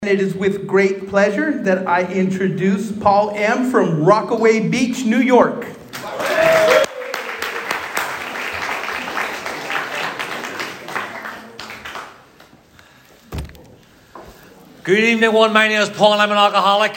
It is with great pleasure that I introduce Paul M. from Rockaway Beach, New York. Good evening, everyone. My name is Paul and I'm an alcoholic.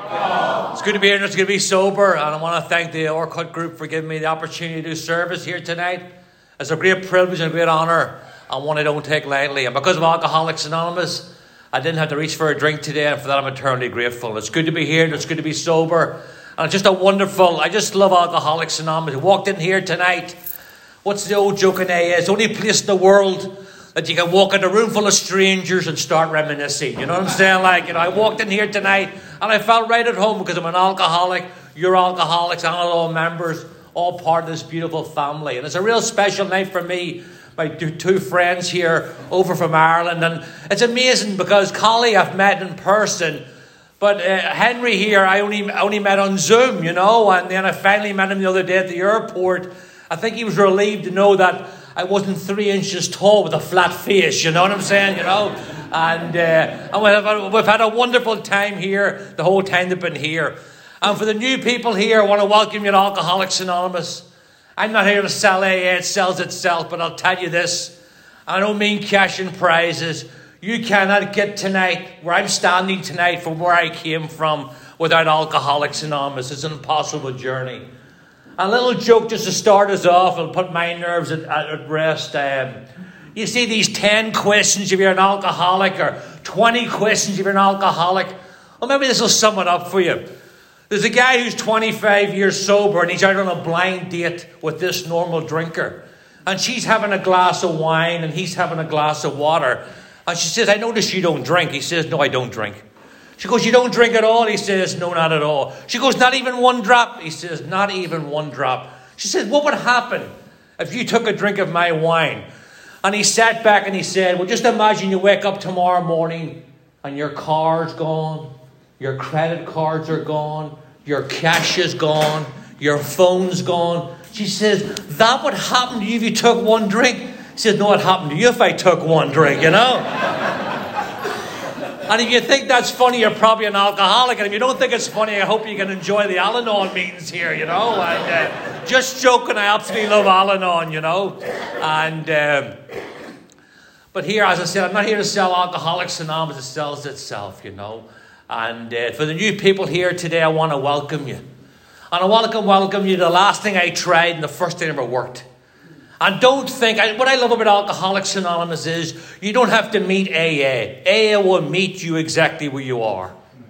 It's good to be here and it's good to be sober. And I want to thank the Orkut group for giving me the opportunity to do service here tonight. It's a great privilege and a great honour, and one I don't take lightly. And because of Alcoholics Anonymous, I didn't have to reach for a drink today, and for that I'm eternally grateful. It's good to be here and it's good to be sober. And it's just I just love Alcoholics Anonymous. I walked in here tonight. What's the old joke in AA? It's the only place in the world that you can walk in a room full of strangers and start reminiscing. You know what I'm saying? I walked in here tonight and I felt right at home because I'm an alcoholic. You're alcoholics, and all members, all part of this beautiful family. And it's a real special night for me. My two friends here over from Ireland, and it's amazing because Collie I've met in person, but Henry here I only met on Zoom, and then I finally met him the other day at the airport. I think he was relieved to know that I wasn't 3 inches tall with a flat face, you know what I'm saying, and we've had a wonderful time here the whole time they've been here. And for the new people here, I want to welcome you to Alcoholics Anonymous. I'm not here to sell AA, it sells itself, but I'll tell you this. I don't mean cash and prizes. You cannot get tonight, where I'm standing tonight, from where I came from without Alcoholics Anonymous. It's an impossible journey. A little joke just to start us off, I'll put my nerves at rest. You see these 10 questions if you're an alcoholic, or 20 questions if you're an alcoholic. Well, maybe this will sum it up for you. There's a guy who's 25 years sober and he's out on a blind date with this normal drinker. And she's having a glass of wine and he's having a glass of water. And she says, "I notice you don't drink." He says, "No, I don't drink." She goes, "You don't drink at all?" He says, "No, not at all." She goes, "Not even one drop?" He says, "Not even one drop." She says, "What would happen if you took a drink of my wine?" And he sat back and he said, "Well, just imagine you wake up tomorrow morning and your car's gone. Your credit cards are gone. Your cash is gone. Your phone's gone." She says, "That would happen to you if you took one drink." He says, "No, it happened to you if I took one drink, And if you think that's funny, you're probably an alcoholic. And if you don't think it's funny, I hope you can enjoy the Al-Anon meetings here, And just joking, I absolutely love Al-Anon, But here, as I said, I'm not here to sell Alcoholics Anonymous. It sells itself, And for the new people here today, I want to welcome you. And I want to welcome you to the last thing I tried and the first thing I ever worked. And don't think, what I love about Alcoholics Anonymous is you don't have to meet AA. AA will meet you exactly where you are.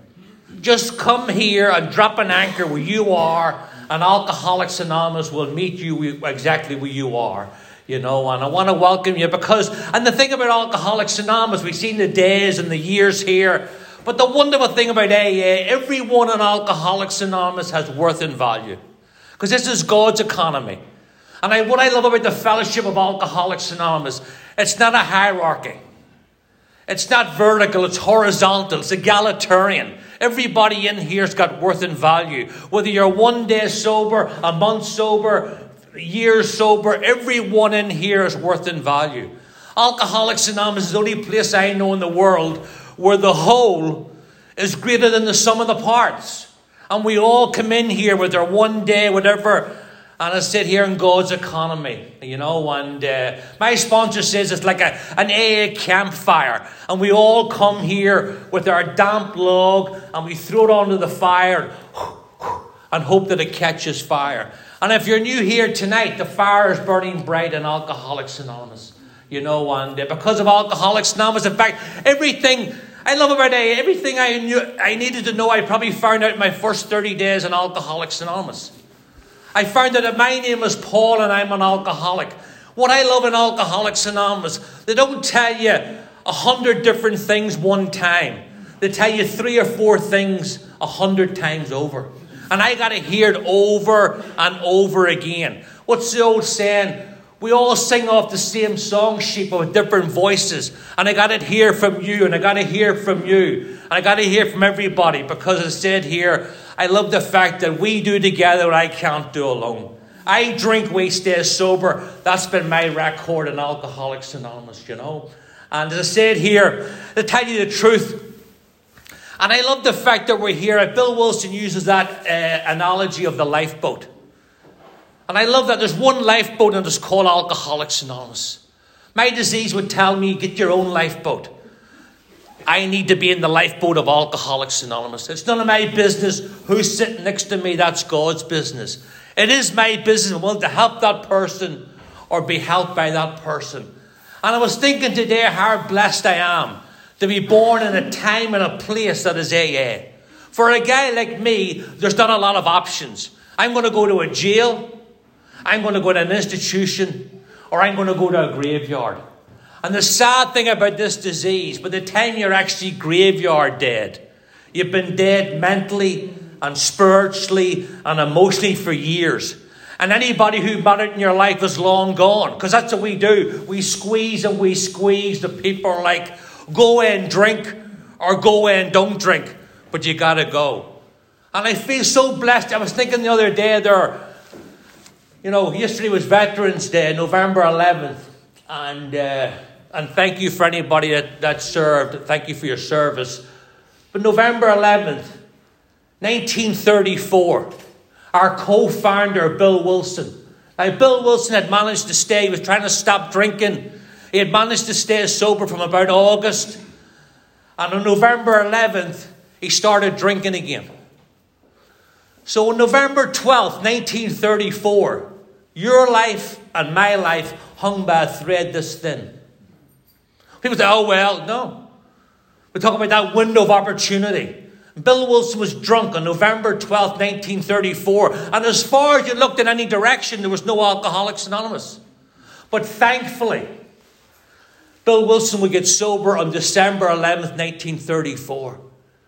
Just come here and drop an anchor where you are, and Alcoholics Anonymous will meet you exactly where you are. And I want to welcome you and the thing about Alcoholics Anonymous, we've seen the days and the years here. But the wonderful thing about AA, everyone in Alcoholics Anonymous has worth and value. Because this is God's economy. And what I love about the fellowship of Alcoholics Anonymous, it's not a hierarchy. It's not vertical, it's horizontal, it's egalitarian. Everybody in here's got worth and value. Whether you're 1 day sober, a month sober, years sober, everyone in here is worth and value. Alcoholics Anonymous is the only place I know in the world where the whole is greater than the sum of the parts. And we all come in here with our 1 day, whatever, and I sit here in God's economy, and my sponsor says it's like an AA campfire. And we all come here with our damp log and we throw it onto the fire and hope that it catches fire. And if you're new here tonight, the fire is burning bright in Alcoholics Anonymous. And because of Alcoholics Anonymous, in fact, everything I love about AA, everything I needed to know, I probably found out in my first 30 days in Alcoholics Anonymous. I found out that my name is Paul and I'm an alcoholic. What I love in Alcoholics Anonymous, they don't tell you 100 different things one time. They tell you 3 or 4 things 100 times over. And I got to hear it over and over again. What's the old saying? We all sing off the same song sheet but with different voices. And I got to hear from you, and I got to hear from you. And I got to hear from everybody, because as I said here, I love the fact that we do together what I can't do alone. I drink, we stay sober. That's been my record in Alcoholics Anonymous, And as I said here, to tell you the truth, And I love the fact that we're here. Bill Wilson uses that analogy of the lifeboat. And I love that there's one lifeboat and it's called Alcoholics Anonymous. My disease would tell me, get your own lifeboat. I need to be in the lifeboat of Alcoholics Anonymous. It's none of my business who's sitting next to me. That's God's business. It is my business. I want to help that person or be helped by that person. And I was thinking today how blessed I am to be born in a time and a place that is AA. For a guy like me, there's not a lot of options. I'm going to go to a jail, I'm going to go to an institution, or I'm going to go to a graveyard. And the sad thing about this disease, by the time you're actually graveyard dead, you've been dead mentally and spiritually and emotionally for years. And anybody who mattered in your life is long gone. Because that's what we do. We squeeze and we squeeze. The people are like, go and drink or go and don't drink. But you got to go. And I feel so blessed. I was thinking the other day there, yesterday was Veterans Day, November 11th. And thank you for anybody that served. Thank you for your service. But November 11th, 1934, our co-founder, Bill Wilson. Now, Bill Wilson had managed to stay. He was trying to stop drinking. He had managed to stay sober from about August. And on November 11th, he started drinking again. So on November 12th, 1934, your life and my life hung by a thread this thin. People say, oh, well, no. We're talking about that window of opportunity. Bill Wilson was drunk on November 12th, 1934. And as far as you looked in any direction, there was no Alcoholics Anonymous. But thankfully, Bill Wilson would get sober on December 11th, 1934.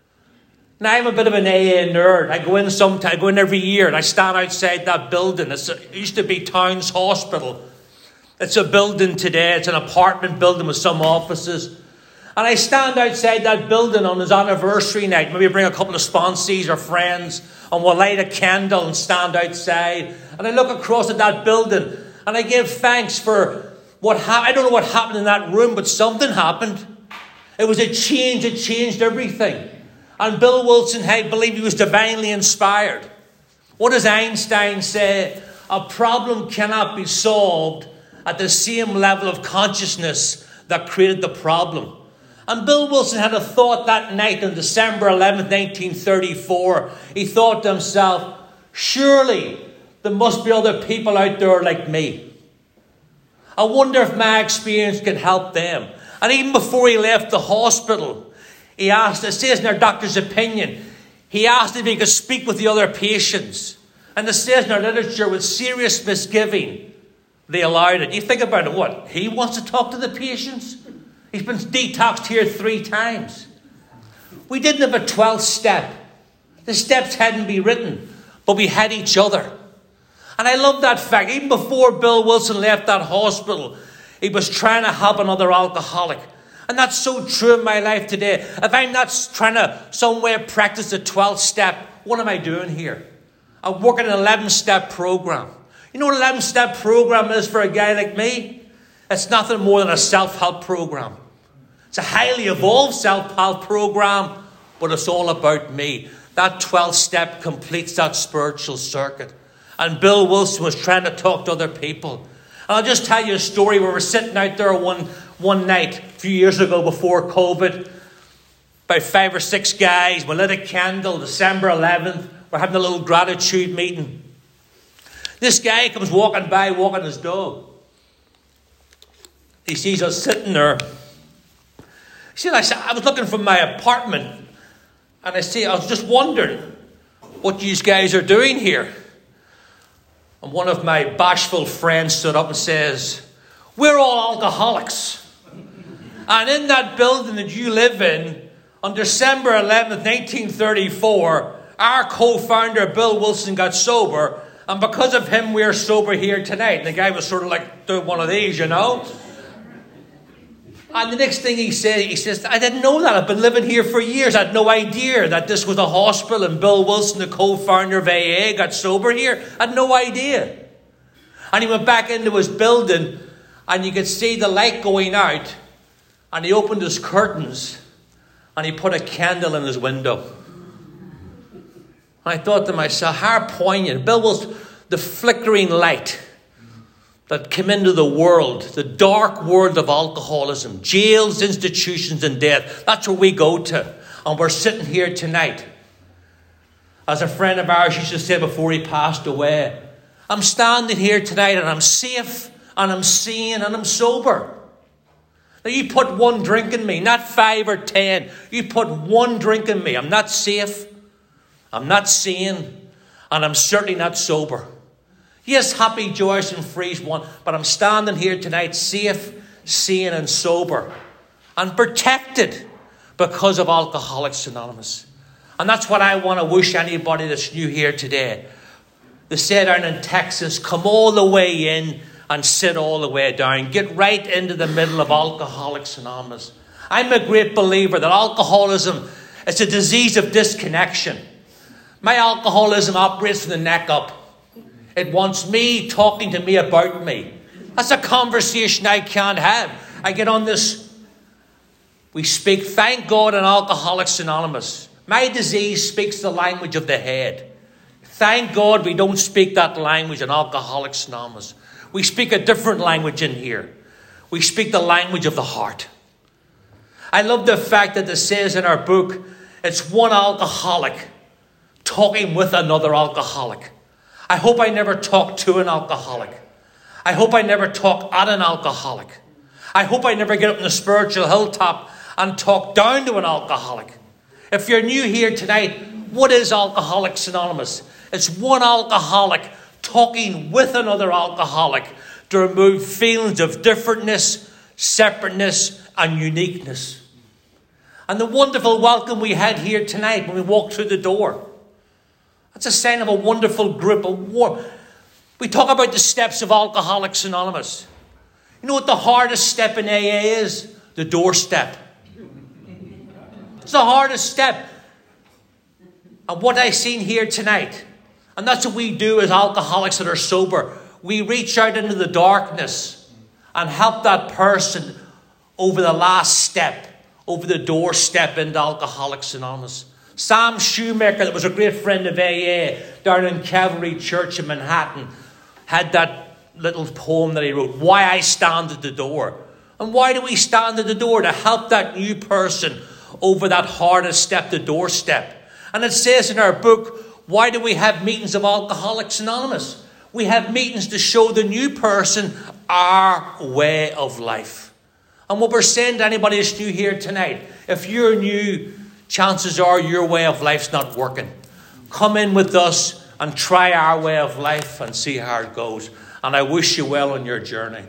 Now, I'm a bit of an AA nerd. I go in every year and I stand outside that building. It used to be Towns Hospital. It's a building today. It's an apartment building with some offices. And I stand outside that building on his anniversary night. Maybe bring a couple of sponsees or friends and we'll light a candle and stand outside. And I look across at that building and I give thanks for what happened. I don't know what happened in that room, but something happened. It was a change. It changed everything. And Bill Wilson, I believe he was divinely inspired. What does Einstein say? A problem cannot be solved at the same level of consciousness that created the problem. And Bill Wilson had a thought that night on December 11th, 1934. He thought to himself, surely there must be other people out there like me. I wonder if my experience can help them. And even before he left the hospital, he asked, it says in our doctor's opinion, he asked if he could speak with the other patients. And it says in our literature, with serious misgiving, they allowed it. You think about it, what? He wants to talk to the patients? He's been detoxed here 3 times. We didn't have a 12th step. The steps hadn't been written, but we had each other. And I love that fact. Even before Bill Wilson left that hospital, he was trying to help another alcoholic. And that's so true in my life today. If I'm not trying to somewhere practice the 12th step, what am I doing here? I'm working an 11-step program. You know what an 11-step program is for a guy like me? It's nothing more than a self-help program. It's a highly evolved self-help program, but it's all about me. That 12th step completes that spiritual circuit. And Bill Wilson was trying to talk to other people. And I'll just tell you a story where we're sitting out there one night a few years ago before COVID. About 5 or 6 guys. We lit a candle, December 11th. We're having a little gratitude meeting. This guy comes walking by, walking his dog. He sees us sitting there. See, I was looking from my apartment, and I was just wondering what you guys are doing here. And one of my bashful friends stood up and says, we're all alcoholics. And in that building that you live in, on December 11th, 1934, our co-founder, Bill Wilson, got sober. And because of him, we're sober here tonight. And the guy was sort of like doing one of these, And the next thing he says, I didn't know that. I've been living here for years. I had no idea that this was a hospital and Bill Wilson, the co-founder of AA, got sober here. I had no idea. And he went back into his building and you could see the light going out. And he opened his curtains and he put a candle in his window. And I thought to myself, how poignant. Bill was the flickering light that came into the world, the dark world of alcoholism, jails, institutions, and death. That's where we go to. And we're sitting here tonight. As a friend of ours used to say before he passed away, I'm standing here tonight and I'm safe and I'm sane and I'm sober. Now you put one drink in me, not 5 or 10. You put one drink in me. I'm not safe. I'm not sane. And I'm certainly not sober. Yes, happy, joyous and free is one. But I'm standing here tonight safe, sane and sober. And protected because of Alcoholics Anonymous. And that's what I want to wish anybody that's new here today. They say down in Texas, come all the way in and sit all the way down. Get right into the middle of Alcoholics Anonymous. I'm a great believer that alcoholism is a disease of disconnection. My alcoholism operates from the neck up. It wants me talking to me about me. That's a conversation I can't have. I get on this. We speak, thank God, in Alcoholics Anonymous. My disease speaks the language of the head. Thank God we don't speak that language in Alcoholics Anonymous. We speak a different language in here. We speak the language of the heart. I love the fact that it says in our book, it's one alcoholic talking with another alcoholic. I hope I never talk to an alcoholic. I hope I never talk at an alcoholic. I hope I never get up on the spiritual hilltop and talk down to an alcoholic. If you're new here tonight, what is Alcoholics Anonymous? It's one alcoholic talking with another alcoholic to remove feelings of differentness, separateness, and uniqueness. And the wonderful welcome we had here tonight when we walked through the door. That's a sign of a wonderful group of warm. We talk about the steps of Alcoholics Anonymous. You know what the hardest step in AA is? The doorstep. It's the hardest step. And what I've seen here tonight, and that's what we do as alcoholics that are sober. We reach out into the darkness and help that person over the last step, over the doorstep into Alcoholics Anonymous. Sam Shoemaker, that was a great friend of AA down in Calvary Church in Manhattan, had that little poem that he wrote, Why I Stand at the Door. And why do we stand at the door? To help that new person over that hardest step, the doorstep. And it says in our book, why do we have meetings of Alcoholics Anonymous? We have meetings to show the new person our way of life. And what we're saying to anybody that's new here tonight, if you're new, chances are your way of life's not working. Come in with us and try our way of life and see how it goes. And I wish you well on your journey.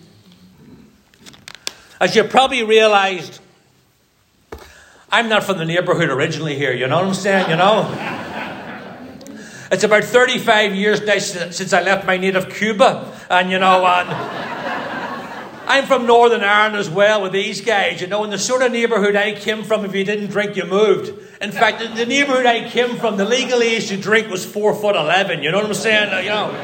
As you probably realized, I'm not from the neighborhood originally here, you know what I'm saying, you know? It's about 35 years now since I left my native Cuba, and I'm from Northern Ireland as well with these guys, you know, and the sort of neighborhood I came from, if you didn't drink, you moved. In fact, the neighborhood I came from, the legal age to drink was 4'11", you know what I'm saying, you know?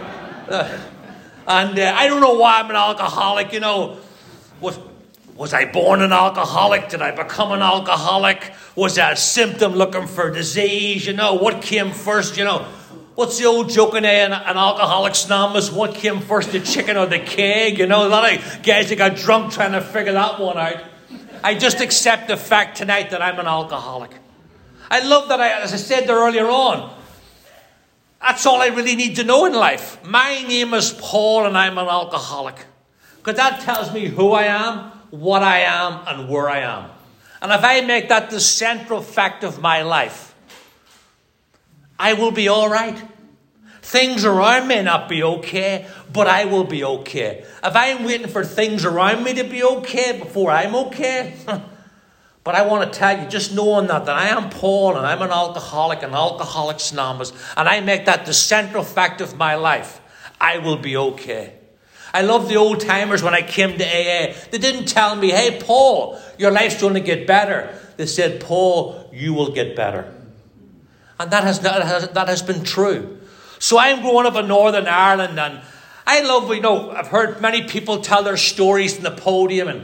I don't know why I'm an alcoholic, you know. Was I born an alcoholic? Did I become an alcoholic? Was that a symptom looking for disease? You know, what came first? You know, what's the old joke in an Alcoholics Anonymous? What came first, the chicken or the keg? You know, a lot of guys that got drunk trying to figure that one out. I just accept the fact tonight that I'm an alcoholic. I love that, as I said there earlier on, that's all I really need to know in life. My name is Paul and I'm an alcoholic. Because that tells me who I am, what I am, and where I am. And if I make that the central fact of my life, I will be all right. Things around may not be okay, but I will be okay. If I'm waiting for things around me to be okay before I'm okay, but I want to tell you, just knowing that I am Paul and I'm an alcoholic and Alcoholics Anonymous, and I make that the central fact of my life, I will be okay. I love the old timers when I came to AA. They didn't tell me, hey, Paul, your life's going to get better. They said, Paul, you will get better. And that has been true. So I'm growing up in Northern Ireland, and I love, I've heard many people tell their stories in the podium, and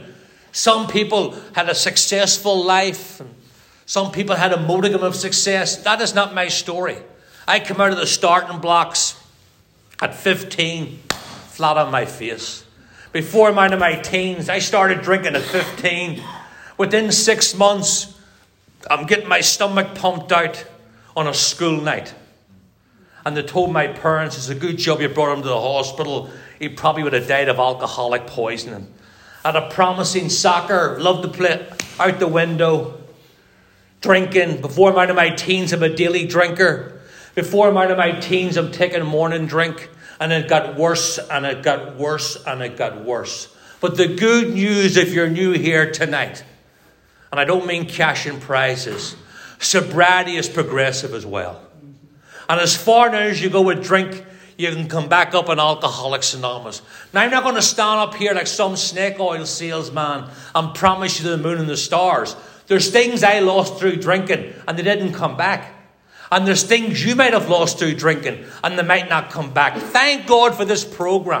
Some people had a successful life. And some people had a modicum of success. That is not my story. I came out of the starting blocks at 15, flat on my face. Before I'm out of my teens, I started drinking at 15. Within 6 months, I'm getting my stomach pumped out on a school night. And they told my parents, it's a good job you brought him to the hospital. He probably would have died of alcoholic poisoning. I had a promising soccer, loved to play out the window. Drinking. Before I'm out of my teens, I'm a daily drinker. Before I'm out of my teens, I'm taking a morning drink. And it got worse, and it got worse, and it got worse. But the good news, if you're new here tonight, and I don't mean cash and prizes, sobriety is progressive as well. And as far now as you go with drink, you can come back up in Alcoholics Anonymous. Now, I'm not going to stand up here like some snake oil salesman and promise you the moon and the stars. There's things I lost through drinking, and they didn't come back. And there's things you might have lost through drinking, and they might not come back. Thank God for this program.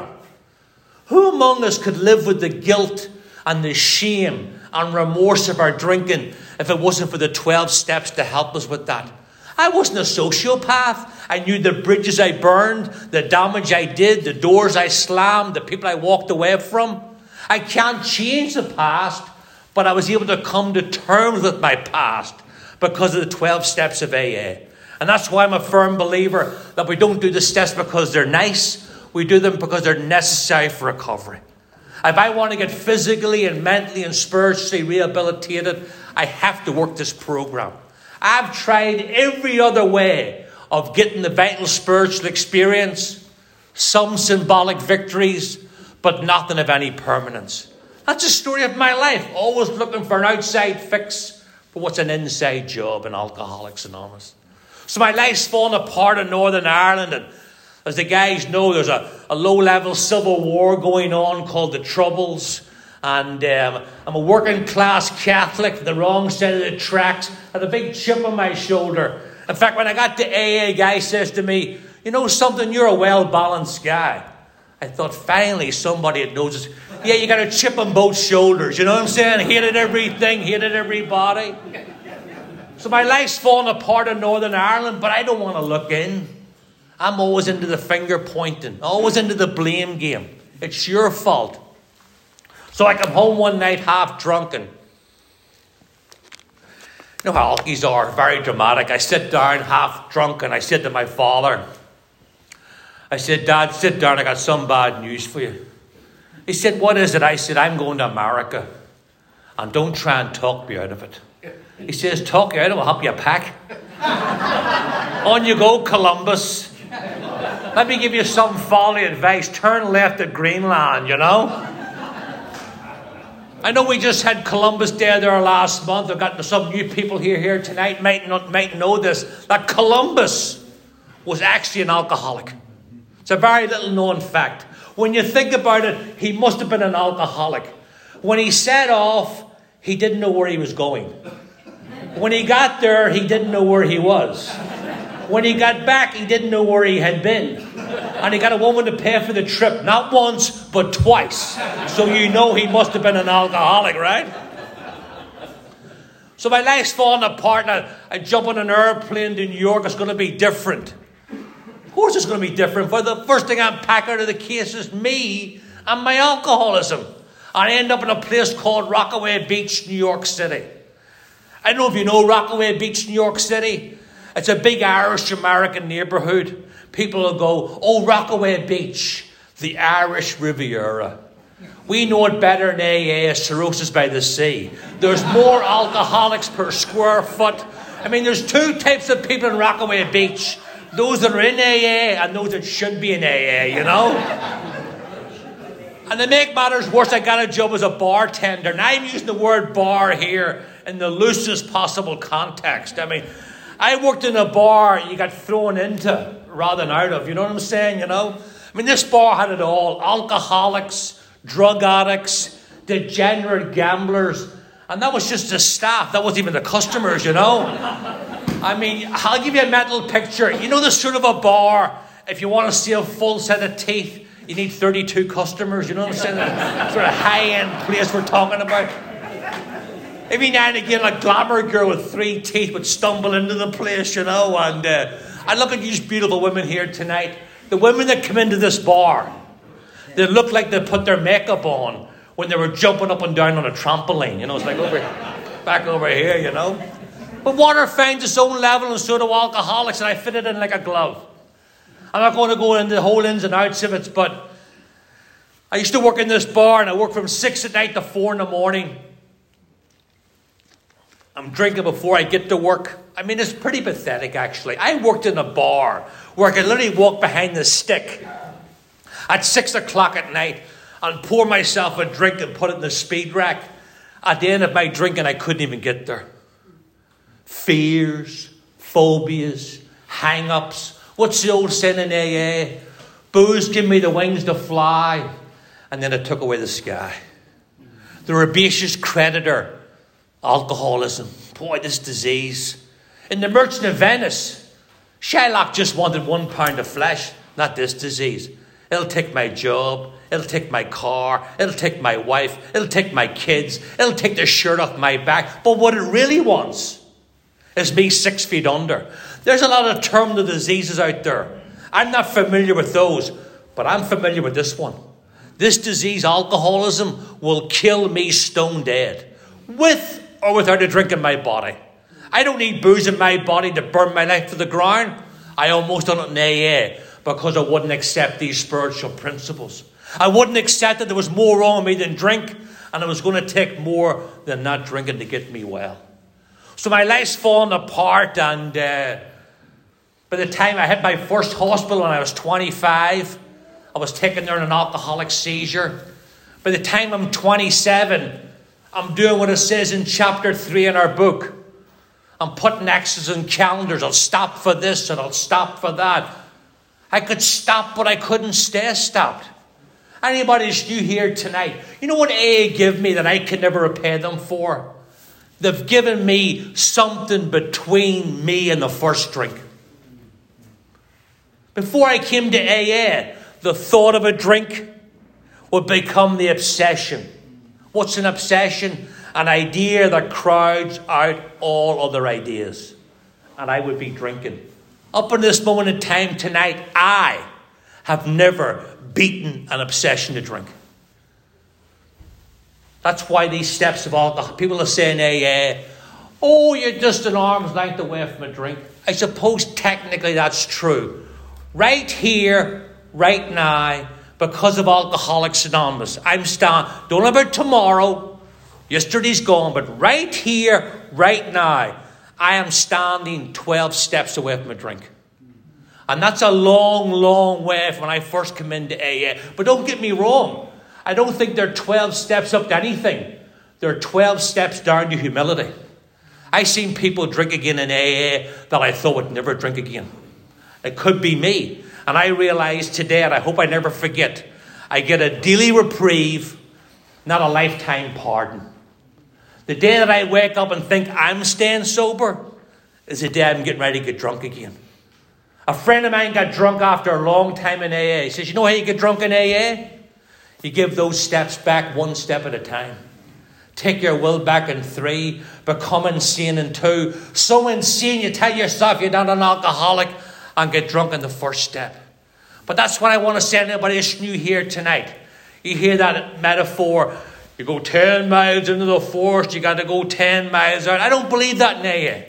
Who among us could live with the guilt and the shame and remorse of our drinking if it wasn't for the 12 steps to help us with that? I wasn't a sociopath. I knew the bridges I burned, the damage I did, the doors I slammed, the people I walked away from. I can't change the past, but I was able to come to terms with my past because of the 12 steps of AA. And that's why I'm a firm believer that we don't do the steps because they're nice. We do them because they're necessary for recovery. If I want to get physically and mentally and spiritually rehabilitated, I have to work this program. I've tried every other way of getting the vital spiritual experience, some symbolic victories, but nothing of any permanence. That's the story of my life. Always looking for an outside fix for what's an inside job in Alcoholics Anonymous. So my life's fallen apart in Northern Ireland, and as the guys know, there's a low-level civil war going on called the Troubles. And I'm a working-class Catholic, the wrong side of the tracks. I had a big chip on my shoulder. In fact, when I got to AA, a guy says to me, you know something, you're a well-balanced guy. I thought, finally, somebody that knows this. Yeah, you got a chip on both shoulders, you know what I'm saying? Hated everything, hated everybody. So my life's fallen apart in Northern Ireland, but I don't want to look in. I'm always into the finger pointing, always into the blame game. It's your fault. So I come home one night half drunk, and you know how alkies are, very dramatic. I sit down half drunk, and I said to my father, I said, Dad, sit down, I got some bad news for you. He said, what is it? I said, I'm going to America, and don't try and talk me out of it. He says, talk you out, I'll help you pack. On you go, Columbus. Let me give you some folly advice. Turn left at Greenland, you know. I know we just had Columbus Day there last month. I've got some new people here tonight might know this. That Columbus was actually an alcoholic. It's a very little known fact. When you think about it, he must have been an alcoholic. When he set off, he didn't know where he was going. When he got there, he didn't know where he was. When he got back, he didn't know where he had been. And he got a woman to pay for the trip, not once, but twice. So you know he must have been an alcoholic, right? So my life's falling apart, and I jump on an airplane to New York. It's going to be different. Of course it's going to be different. For the first thing I'm packing out of the case is me and my alcoholism. I end up in a place called Rockaway Beach, New York City. I don't know if you know Rockaway Beach, New York City. It's a big Irish-American neighborhood. People will go, oh, Rockaway Beach, the Irish Riviera. We know it better in AA as Cirrhosis by the Sea. There's more alcoholics per square foot. I mean, there's two types of people in Rockaway Beach. Those that are in AA and those that should be in AA, you know? And to make matters worse, I got a job as a bartender. And I'm using the word bar here in the loosest possible context. I mean, I worked in a bar you got thrown into rather than out of. You know what I'm saying, you know? I mean, this bar had it all. Alcoholics, drug addicts, degenerate gamblers. And that was just the staff. That wasn't even the customers, you know? I mean, I'll give you a mental picture. You know the sort of a bar, if you want to see a full set of teeth, You need 32 customers, you know what I'm saying? That sort of high-end place we're talking about. Every now and again, a glamour girl with 3 teeth would stumble into the place, you know. And I look at these beautiful women here tonight. The women that come into this bar, they look like they put their makeup on when they were jumping up and down on a trampoline. You know, it's like back over here, you know. But water finds its own level, and so do alcoholics, and I fit it in like a glove. I'm not going to go into the whole ins and outs of it, but I used to work in this bar, and I worked from 6 at night to 4 in the morning. I'm drinking before I get to work. I mean, it's pretty pathetic, actually. I worked in a bar where I could literally walk behind the stick at 6 o'clock at night and pour myself a drink and put it in the speed rack. At the end of my drinking, I couldn't even get there. Fears, phobias, hang-ups. What's the old saying in AA? Booze give me the wings to fly, and then it took away the sky. The herbaceous creditor, alcoholism. Boy, this disease. In The Merchant of Venice, Shylock just wanted 1 pound of flesh, not this disease. It'll take my job. It'll take my car. It'll take my wife. It'll take my kids. It'll take the shirt off my back. But what it really wants is me 6 feet under. There's a lot of terminal diseases out there. I'm not familiar with those, but I'm familiar with this one. This disease, alcoholism, will kill me stone dead, with or without a drink in my body. I don't need booze in my body to burn my life to the ground. I almost done it in AA because I wouldn't accept these spiritual principles. I wouldn't accept that there was more wrong with me than drink, and it was going to take more than not drinking to get me well. So my life's fallen apart, and by the time I had my first hospital when I was 25, I was taken there in an alcoholic seizure. By the time I'm 27, I'm doing what it says in chapter 3 in our book. I'm putting X's in calendars. I'll stop for this and I'll stop for that. I could stop, but I couldn't stay stopped. Anybody that's new here tonight, you know what AA give me that I can never repay them for? They've given me something between me and the first drink. Before I came to AA, the thought of a drink would become the obsession. What's an obsession? An idea that crowds out all other ideas. And I would be drinking. Up in this moment in time tonight, I have never beaten an obsession to drink. That's why these steps of alcohol, people are saying AA, oh, you're just an arm's length away from a drink. I suppose technically that's true. Right here, right now, because of Alcoholics Anonymous, I'm standing, don't know about tomorrow, yesterday's gone, but right here, right now, I am standing 12 steps away from a drink. And that's a long, long way from when I first came into AA. But don't get me wrong. I don't think they're 12 steps up to anything. They're 12 steps down to humility. I've seen people drink again in AA that I thought would never drink again. It could be me. And I realize today, and I hope I never forget, I get a daily reprieve, not a lifetime pardon. The day that I wake up and think I'm staying sober is the day I'm getting ready to get drunk again. A friend of mine got drunk after a long time in AA. He says, you know how you get drunk in AA? You give those steps back 1 step at a time. Take your will back in 3. Become insane in 2. So insane you tell yourself you're not an alcoholic and get drunk in the first step. But that's what I want to say to anybody that's new here tonight. You hear that metaphor. You go 10 miles into the forest, you got to go 10 miles out. I don't believe that in AA.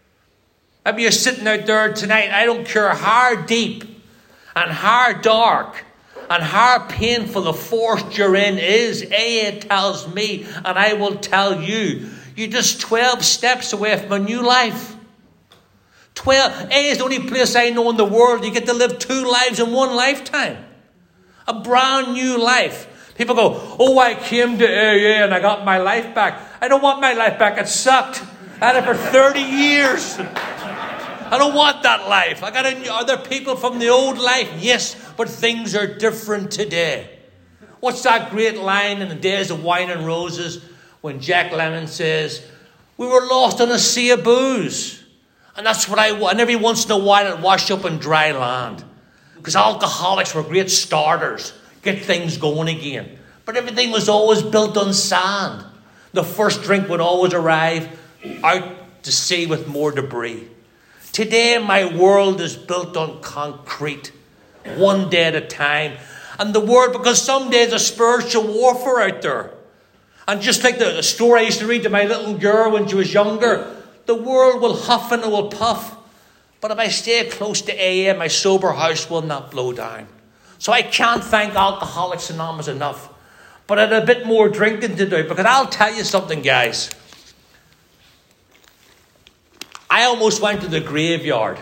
Maybe you're sitting out there tonight. I don't care how deep and how dark and how painful the forest you're in is. AA tells me, and I will tell you, you're just 12 steps away from a new life. 12. AA is the only place I know in the world you get to live 2 lives in 1 lifetime. A brand new life. People go, oh, I came to AA and I got my life back. I don't want my life back. It sucked. I had it for 30 years. I don't want that life. I got other people from the old life. Yes, but things are different today. What's that great line in the days of wine and roses when Jack Lemmon says, we were lost on a sea of booze. And that's what I want. And every once in a while it washed up in dry land. Because alcoholics were great starters. get things going again. But everything was always built on sand. The first drink would always arrive out to sea with more debris. Today, my world is built on concrete, one day at a time. And the word, because some days there's spiritual warfare out there. And just like the story I used to read to my little girl when she was younger, the world will huff and it will puff. But if I stay close to AA, my sober house will not blow down. So I can't thank Alcoholics Anonymous enough. But I had a bit more drinking to do. Because I'll tell you something, guys. I almost went to the graveyard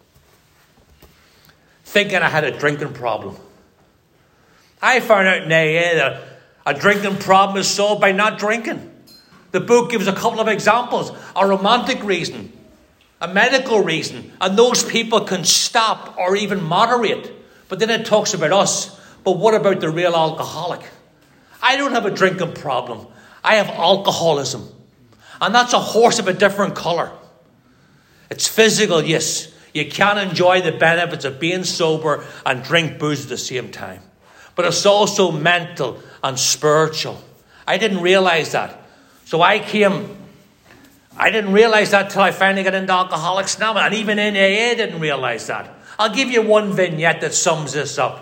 thinking I had a drinking problem. I found out in AA that a drinking problem is solved by not drinking. The book gives a couple of examples. A romantic reason, a medical reason, and those people can stop or even moderate. But then it talks about us. But what about the real alcoholic? I don't have a drinking problem. I have alcoholism. And that's a horse of a different colour. It's physical, yes. You can't enjoy the benefits of being sober and drink booze at the same time. But it's also mental and spiritual. I didn't realise that. So I didn't realise that till I finally got into Alcoholics Anonymous. And even in AA, I didn't realise that. I'll give you one vignette that sums this up.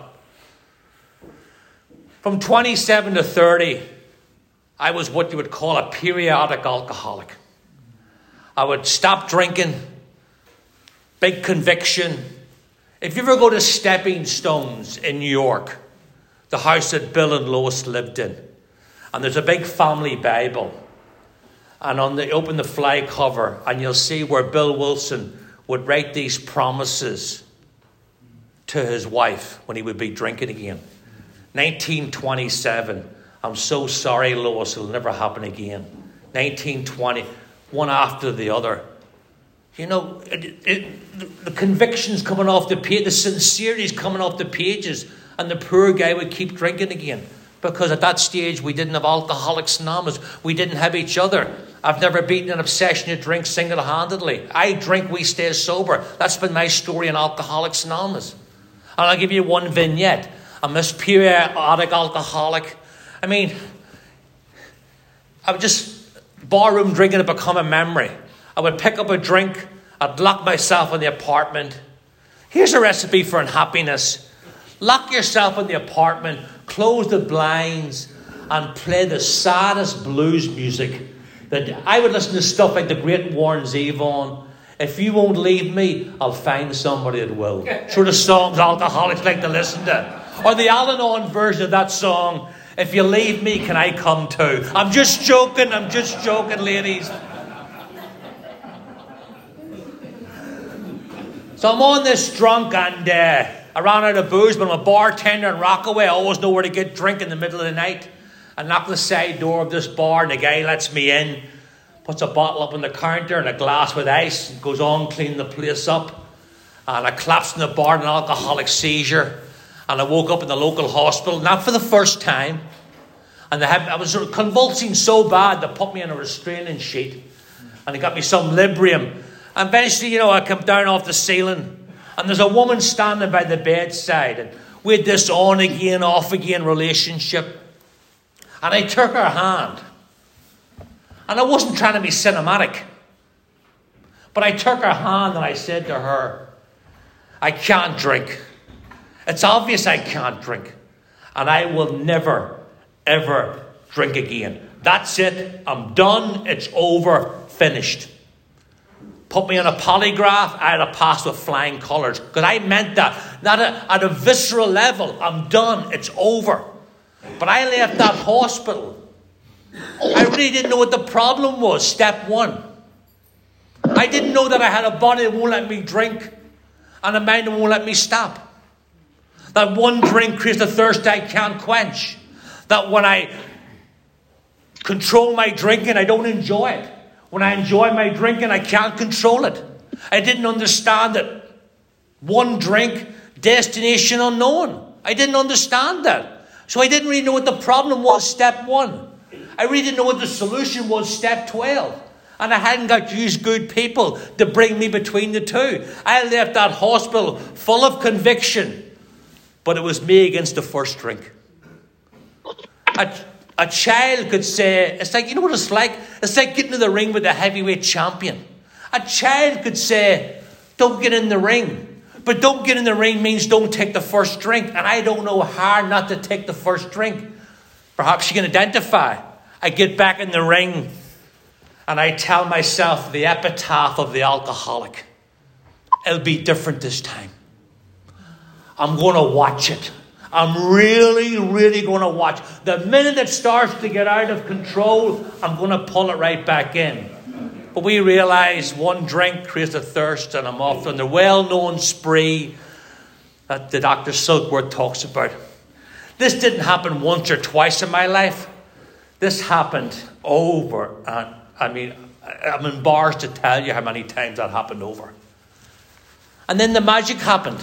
From 27 to 30, I was what you would call a periodic alcoholic. I would stop drinking. Big conviction. If you ever go to Stepping Stones in New York, the house that Bill and Lois lived in, and there's a big family Bible, and open the fly cover, and you'll see where Bill Wilson would write these promises to his wife when he would be drinking again. 1927. I'm so sorry, Lois, it'll never happen again. 1920. One after the other. You know, the convictions coming off the page, the sincerity's coming off the pages, and the poor guy would keep drinking again. Because at that stage, we didn't have Alcoholics Anonymous. We didn't have each other. I've never beaten an obsession to drink single-handedly. I drink, we stay sober. That's been my story in Alcoholics Anonymous. And I'll give you one vignette. I'm this periodic alcoholic. I mean, I would just barroom drinking had become a memory. I would pick up a drink. I'd lock myself in the apartment. Here's a recipe for unhappiness. Lock yourself in the apartment, close the blinds, and play the saddest blues music. That I would listen to stuff like the great Warren Zevon. If you won't leave me, I'll find somebody that will. Sort of songs alcoholics like to listen to. Or the Al-Anon version of that song, if you leave me, can I come too? I'm just joking, ladies. So I'm on this drunk and I ran out of booze, but I'm a bartender in Rockaway. I always know where to get drink in the middle of the night. I knock the side door of this bar and the guy lets me in, puts a bottle up on the counter and a glass with ice, and goes on cleaning the place up. And I collapsed in the bar in an alcoholic seizure. And I woke up in the local hospital, not for the first time. And I was sort of convulsing so bad they put me in a restraining sheet. And they got me some Librium. And eventually, I come down off the ceiling. And there's a woman standing by the bedside. And we had this on again, off again relationship. And I took her hand. And I wasn't trying to be cinematic. But I took her hand and I said to her, I can't drink. It's obvious I can't drink. And I will never, ever drink again. That's it. I'm done. It's over. Finished. Put me on a polygraph. I'd have passed with flying colours. Because I meant that. Not at a visceral level. I'm done. It's over. But I left that hospital. I really didn't know what the problem was. Step one. I didn't know that I had a body that won't let me drink. And a mind that won't let me stop. That one drink creates a thirst I can't quench. That when I control my drinking, I don't enjoy it. When I enjoy my drinking, I can't control it. I didn't understand that one drink, destination unknown. I didn't understand that. So I didn't really know what the problem was, step one. I really didn't know what the solution was, step 12. And I hadn't got to use good people to bring me between the two. I left that hospital full of conviction. But it was me against the first drink. A child could say, it's like, you know what it's like? It's like getting to the ring with a heavyweight champion. A child could say, don't get in the ring. But don't get in the ring means don't take the first drink. And I don't know how not to take the first drink. Perhaps you can identify. I get back in the ring and I tell myself the epitaph of the alcoholic. It'll be different this time. I'm going to watch it. I'm really, really going to watch. The minute it starts to get out of control, I'm going to pull it right back in. But we realize one drink creates a thirst, and I'm off on the well-known spree that the Dr. Silkworth talks about. This didn't happen once or twice in my life. This happened over, and I'm embarrassed to tell you how many times that happened over. And then the magic happened.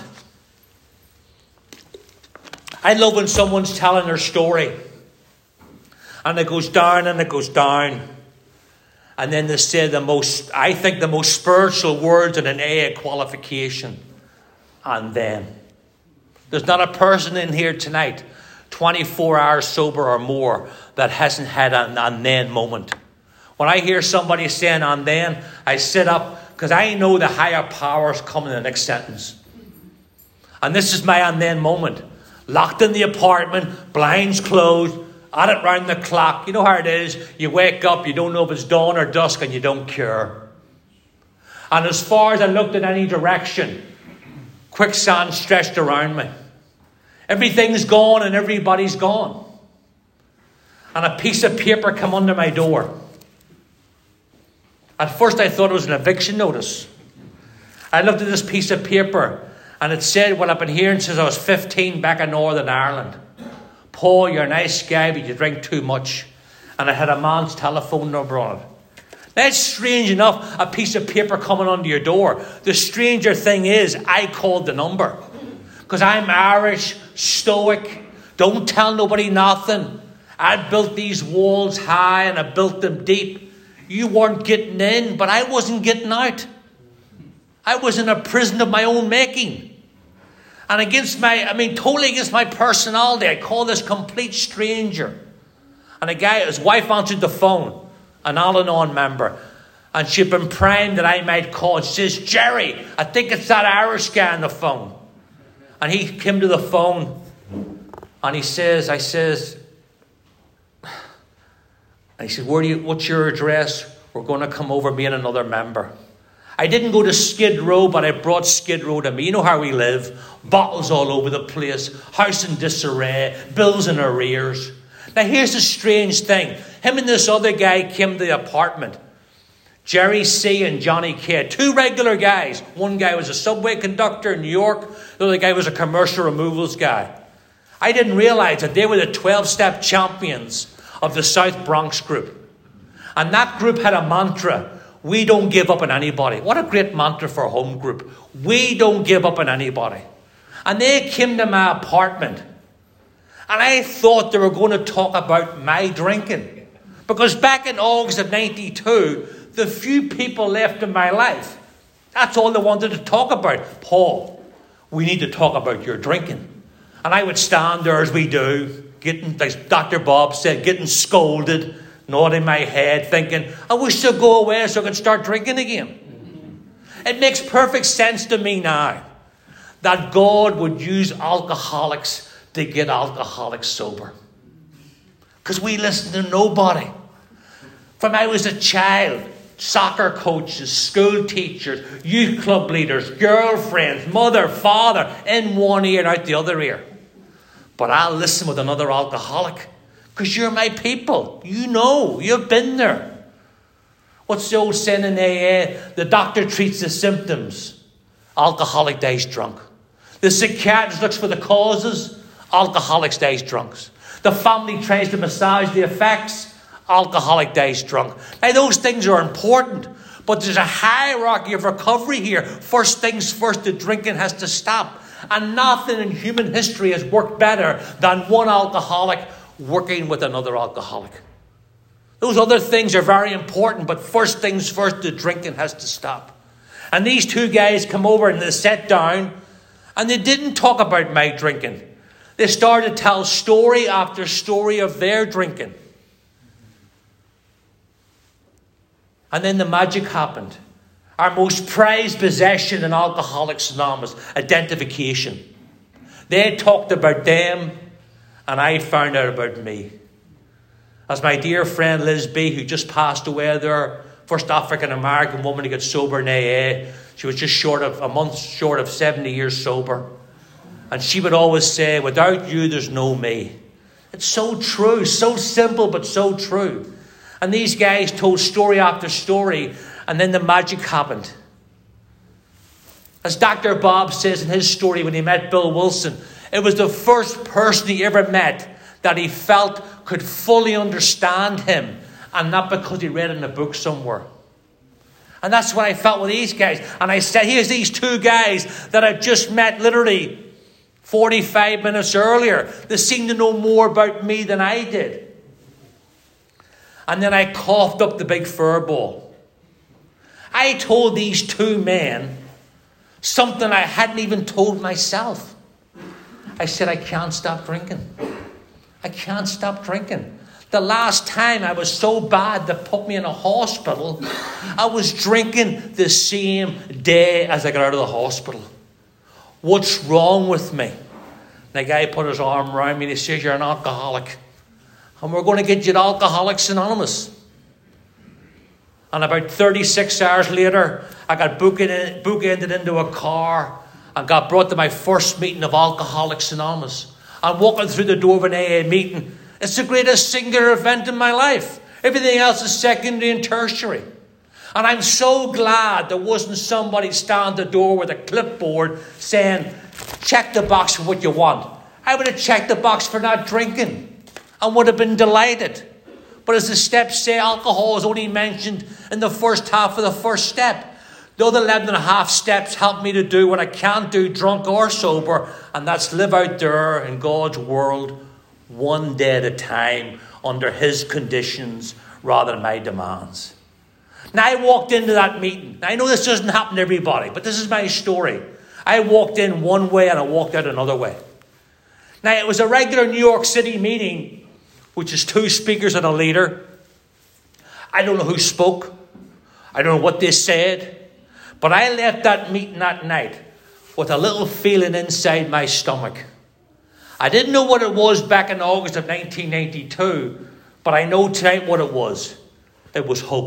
I love when someone's telling their story. And it goes down and it goes down. And then they say the most spiritual words in an AA qualification. And then. There's not a person in here tonight, 24 hours sober or more, that hasn't had an and then moment. When I hear somebody saying and then, I sit up because I know the higher powers coming in the next sentence. And this is my and then moment. Locked in the apartment, blinds closed, at it round the clock. You know how it is. You wake up, you don't know if it's dawn or dusk, and you don't care. And as far as I looked in any direction, quicksand stretched around me. Everything's gone and everybody's gone. And a piece of paper came under my door. At first I thought it was an eviction notice. I looked at this piece of paper and it said what I've been hearing since I was 15 back in Northern Ireland. Paul, you're a nice guy, but you drink too much. And it had a man's telephone number on it. That's strange enough, a piece of paper coming under your door. The stranger thing is, I called the number. Because I'm Irish, stoic, don't tell nobody nothing. I built these walls high and I built them deep. You weren't getting in, but I wasn't getting out. I was in a prison of my own making. And totally against my personality, I called this complete stranger. And his wife answered the phone, an Al-Anon member. And she'd been praying that I might call. And she says, Jerry, I think it's that Irish guy on the phone. And he came to the phone and he says, what's your address? We're going to come over, me and another member. I didn't go to Skid Row, but I brought Skid Row to me. You know how we live. Bottles all over the place. House in disarray. Bills in arrears. Now here's the strange thing. Him and this other guy came to the apartment. Jerry C. and Johnny K. Two regular guys. One guy was a subway conductor in New York. The other guy was a commercial removals guy. I didn't realize that they were the 12-step champions of the South Bronx group. And that group had a mantra. We don't give up on anybody. What a great mantra for a home group. We don't give up on anybody. And they came to my apartment. And I thought they were going to talk about my drinking. Because back in August of 92, the few people left in my life, that's all they wanted to talk about. Paul, we need to talk about your drinking. And I would stand there as we do, getting, like Dr. Bob said, getting scolded, nodding my head, thinking, I wish to go away so I could start drinking again. It makes perfect sense to me now that God would use alcoholics to get alcoholics sober. Because we listen to nobody. From I was a child, soccer coaches, school teachers, youth club leaders, girlfriends, mother, father, in one ear and out the other ear. But I'll listen with another alcoholic. Because you're my people. You know. You've been there. What's the old saying in AA? The doctor treats the symptoms. Alcoholic dies drunk. The psychiatrist looks for the causes. Alcoholics dies drunks. The family tries to massage the effects. Alcoholic dies drunk. Now those things are important. But there's a hierarchy of recovery here. First things first, the drinking has to stop. And nothing in human history has worked better than one alcoholic working with another alcoholic. Those other things are very important, but first things first, the drinking has to stop. And these two guys come over and they sat down and they didn't talk about my drinking. They started to tell story after story of their drinking. And then the magic happened. Our most prized possession in Alcoholics Anonymous, identification. They talked about them, and I found out about me. As my dear friend Liz B., who just passed away there, first African-American woman to get sober in AA. She was just a month short of 70 years sober. And she would always say, without you, there's no me. It's so true, so simple, but so true. And these guys told story after story, and then the magic happened. As Dr. Bob says in his story when he met Bill Wilson, it was the first person he ever met that he felt could fully understand him, and not because he read it in a book somewhere. And that's what I felt with these guys. And I said, here's these two guys that I just met literally 45 minutes earlier. They seemed to know more about me than I did. And then I coughed up the big furball. I told these two men something I hadn't even told myself. I said, I can't stop drinking. I can't stop drinking. The last time I was so bad they put me in a hospital, I was drinking the same day as I got out of the hospital. What's wrong with me? And the guy put his arm around me and he says, you're an alcoholic. And we're going to get you to Alcoholics Anonymous. And about 36 hours later, I got bookended into a car and got brought to my first meeting of Alcoholics Anonymous. I'm walking through the door of an AA meeting. It's the greatest singular event in my life. Everything else is secondary and tertiary. And I'm so glad there wasn't somebody standing at the door with a clipboard saying, check the box for what you want. I would have checked the box for not drinking and would have been delighted. But as the steps say, alcohol is only mentioned in the first half of the first step. The other 11 and a half steps help me to do what I can't do, drunk or sober, and that's live out there in God's world one day at a time under His conditions rather than my demands. Now, I walked into that meeting. Now, I know this doesn't happen to everybody, but this is my story. I walked in one way and I walked out another way. Now, it was a regular New York City meeting, which is 2 speakers and a leader. I don't know who spoke. I don't know what they said. But I left that meeting that night with a little feeling inside my stomach. I didn't know what it was back in August of 1992, but I know tonight what it was. It was hope.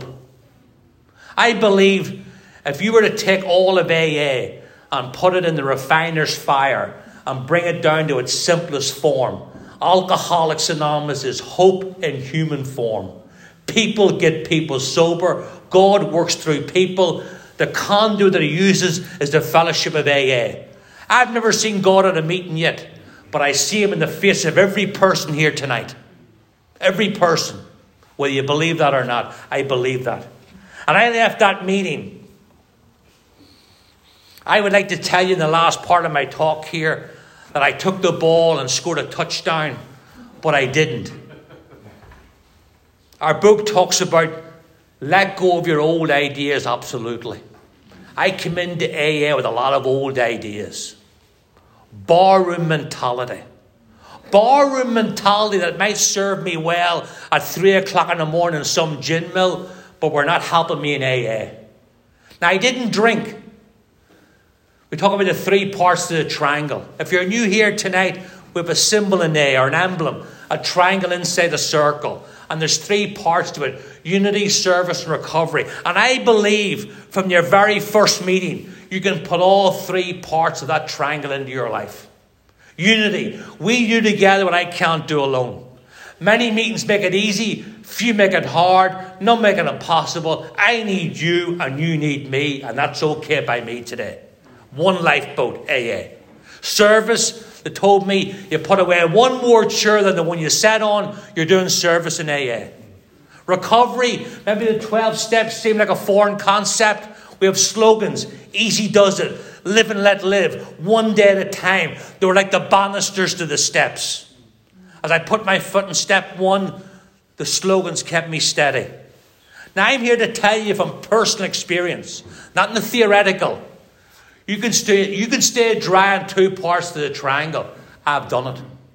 I believe if you were to take all of AA and put it in the refiner's fire and bring it down to its simplest form, Alcoholics Anonymous is hope in human form. People get people sober. God works through people. The conduit that He uses is the fellowship of AA. I've never seen God at a meeting yet, but I see Him in the face of every person here tonight. Every person. Whether you believe that or not, I believe that. And I left that meeting. I would like to tell you in the last part of my talk here that I took the ball and scored a touchdown, but I didn't. Our book talks about let go of your old ideas, absolutely. I came into AA with a lot of old ideas. Barroom mentality. Barroom mentality that might serve me well at 3 o'clock in the morning in some gin mill, but were not helping me in AA. Now, I didn't drink. We talk about the 3 parts of the triangle. If you're new here tonight, we have a symbol in AA, or an emblem, a triangle inside a circle. And there's 3 parts to it: unity, service, and recovery. And I believe from your very first meeting, you can put all 3 parts of that triangle into your life. Unity. We do together what I can't do alone. Many meetings make it easy. Few make it hard. None make it impossible. I need you and you need me. And that's okay by me today. One lifeboat, AA. Service. They told me you put away one more chair than the one you sat on, you're doing service in AA. Recovery, maybe the 12 steps seem like a foreign concept. We have slogans. Easy does it. Live and let live. One day at a time. They were like the banisters to the steps. As I put my foot in step 1, the slogans kept me steady. Now I'm here to tell you from personal experience, not in the theoretical. You can stay dry on 2 parts of the triangle. I've done it.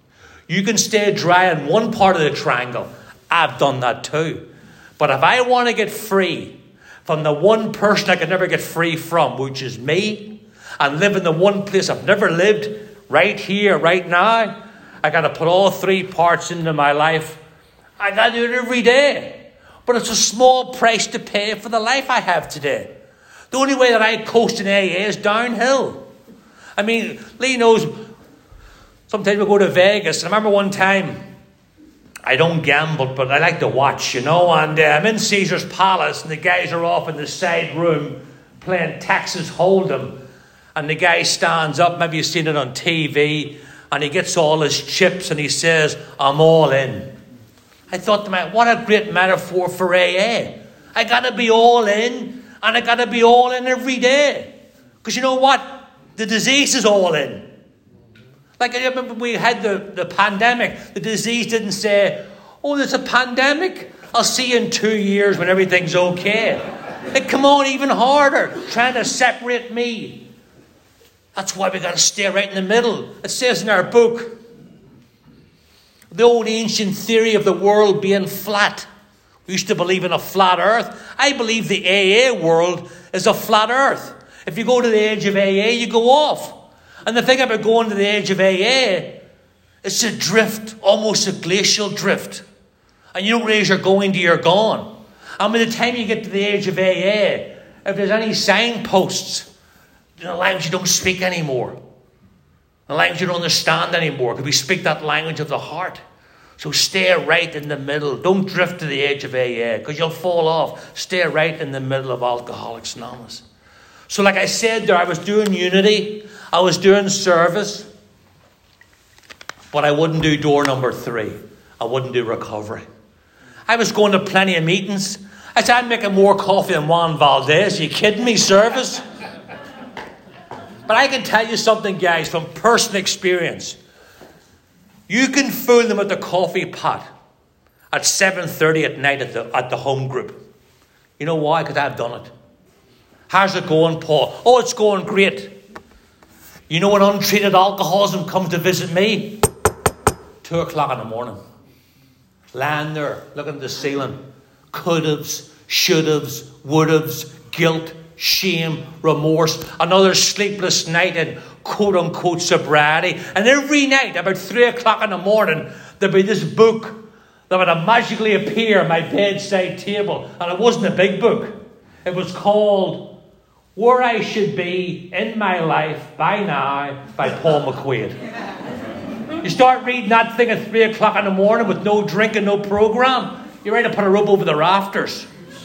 You can stay dry in one part of the triangle. I've done that too. But if I want to get free from the one person I can never get free from, which is me, and live in the one place I've never lived, right here, right now, I got to put all three parts into my life. I got to do it every day. But it's a small price to pay for the life I have today. The only way that I coast in AA is downhill. I mean, Lee knows, sometimes we go to Vegas. And I remember one time, I don't gamble, but I like to watch, and I'm in Caesar's Palace, and the guys are off in the side room playing Texas Hold'em. And the guy stands up, maybe you've seen it on TV, and he gets all his chips and he says, I'm all in. I thought to myself, what a great metaphor for AA. I got to be all in, and I got to be all in every day. Because you know what? The disease is all in. Like I remember we had the pandemic. The disease didn't say, oh, there's a pandemic. I'll see you in 2 years when everything's okay. It come on even harder, trying to separate me. That's why we got to stay right in the middle. It says in our book, the old ancient theory of the world being flat. We used to believe in a flat earth. I believe the AA world is a flat earth. If you go to the edge of AA, you go off. And the thing about going to the edge of AA, it's a drift, almost a glacial drift. And you don't realize you're going to you're gone. And by the time you get to the edge of AA, if there's any signposts, the language you don't speak anymore. The language you don't understand anymore. Because we speak that language of the heart. So stay right in the middle. Don't drift to the edge of AA, because you'll fall off. Stay right in the middle of Alcoholics Anonymous. So like I said there, I was doing unity. I was doing service. But I wouldn't do door number 3. I wouldn't do recovery. I was going to plenty of meetings. I said, I'm making more coffee than Juan Valdez. Are you kidding me? Service? But I can tell you something, guys, from personal experience. You can fool them at the coffee pot at 7:30 at night at the home group. You know why? Because I've done it. How's it going, Paul? Oh, it's going great. You know when untreated alcoholism comes to visit me? 2 o'clock in the morning. Lying there, looking at the ceiling. Could-haves, should-haves, would-haves, guilt, shame, remorse. Another sleepless night in quote-unquote sobriety. And every night, about 3 o'clock in the morning, there'd be this book that would magically appear on my bedside table. And it wasn't a big book. It was called Where I Should Be in My Life by Now by Paul McQuaid. You start reading that thing at 3 o'clock in the morning with no drink and no program, you're ready to put a rope over the rafters.